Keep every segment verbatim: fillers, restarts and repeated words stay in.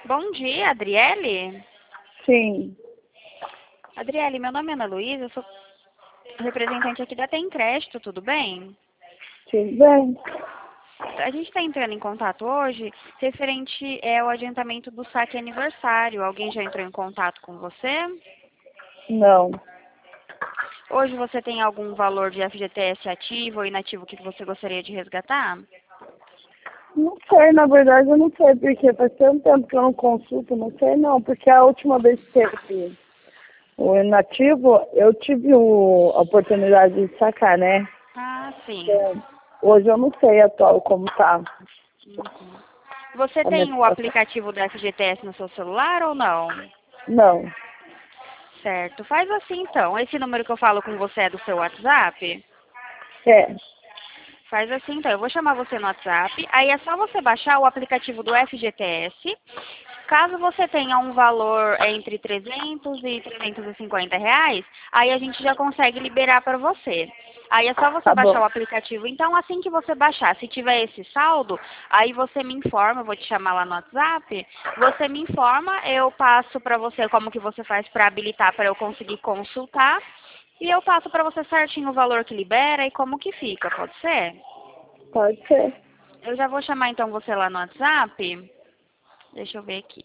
Bom dia, Adriele. Sim, Adriele, meu nome é Ana Luísa, eu sou representante aqui da Tem Crédito, tudo bem? tudo bem? A gente está entrando em contato hoje referente é, ao adiantamento do saque aniversário. Alguém já entrou em contato com você? Não. Hoje você tem algum valor de F G T S ativo ou inativo que você gostaria de resgatar? Não sei, na verdade eu não sei, porque faz tanto tempo que eu não consulto, não sei não, porque a última vez que teve o inativo, eu tive o, a oportunidade de sacar, né? Ah, sim. Então, hoje eu não sei atual como tá Uhum. Você a minha tem o situação. aplicativo do F G T S no seu celular ou não? Não, Certo. Faz assim então. Esse número que eu falo com você é do seu WhatsApp? é, Faz assim então. Eu vou chamar você no WhatsApp. Aí é só você baixar o aplicativo do F G T S. Caso você tenha um valor entre trezentos e trezentos e cinquenta reais, aí a gente já consegue liberar para você. Aí é só você tá baixar bom. o aplicativo. Então, assim que você baixar, se tiver esse saldo, aí você me informa, eu vou te chamar lá no WhatsApp, você me informa, eu passo para você como que você faz para habilitar para eu conseguir consultar, e eu passo para você certinho o valor que libera e como que fica, pode ser? Pode ser. Eu já vou chamar então você lá no WhatsApp. Deixa eu ver aqui.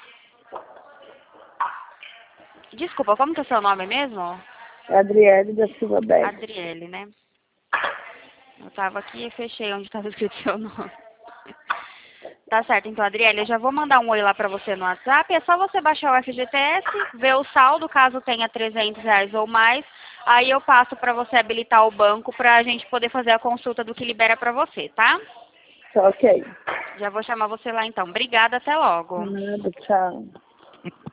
Desculpa, como que é o seu nome mesmo? É Adriele da Silva Beck. Adriele, né? Eu tava aqui e fechei onde estava escrito seu nome. Tá certo, então, Adriele, eu já vou mandar um oi lá pra você no WhatsApp. É só você baixar o F G T S, ver o saldo, caso tenha trezentos reais ou mais. Aí eu passo pra você habilitar o banco pra gente poder fazer a consulta do que libera pra você, tá? Tá ok. Já vou chamar você lá então. Obrigada, até logo. Nada, tchau.